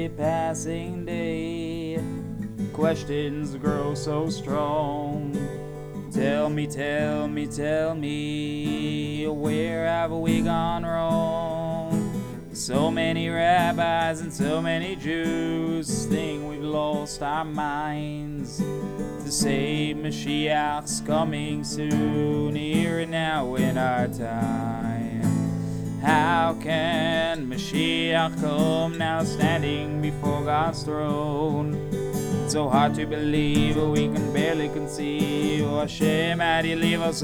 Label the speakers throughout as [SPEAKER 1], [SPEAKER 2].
[SPEAKER 1] every passing day. Questions grow so strong. Tell me, tell me, tell me, where have we gone wrong? So many rabbis and so many Jews think we've lost our minds. To say Mashiach's coming soon, here and now in our time. How can Mashiach come now standing before God's throne? It's so hard to believe, we can barely conceive. Oh Hashem, how do you leave us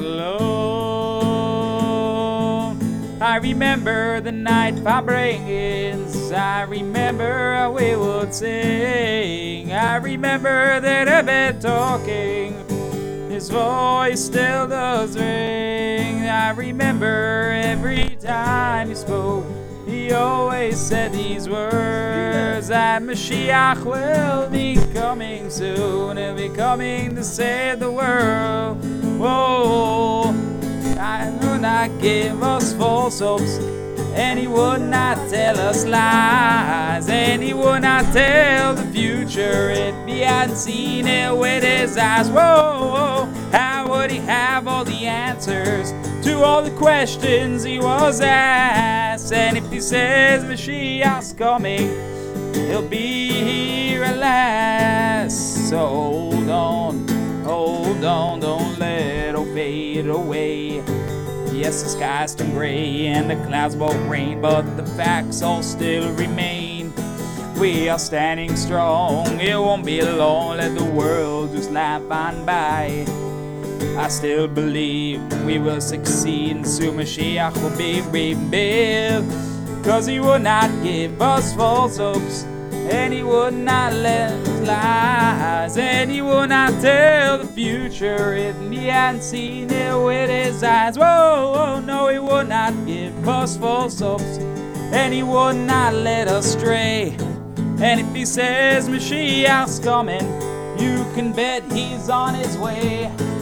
[SPEAKER 1] alone? I remember the night vibrations, I remember how we would sing. I remember that I've been talking, his voice still does ring. I remember every time he spoke, he always said these words, that Mashiach will be coming soon, he'll be coming to save the world. Whoa, I would not give us false hopes, and he would not tell us lies, and he would not tell the future if he hadn't seen it with his eyes. Whoa, how would he have all the answers to all the questions he was asked? And if he says Mashiach's coming, he'll be here at last. So hold on, don't let it fade away. Yes, the skies turn gray and the clouds both rain, but the facts all still remain. We are standing strong, it won't be long, let the world just laugh on by. I still believe we will succeed, and soon Mashiach will be rebuilt. Cause he would not give us false hopes, and he would not let us lies, and he would not tell the future if he hadn't seen it with his eyes. Whoa, no, he would not give us false hopes, and he would not let us stray. And if he says Mashiach's coming, you can bet he's on his way.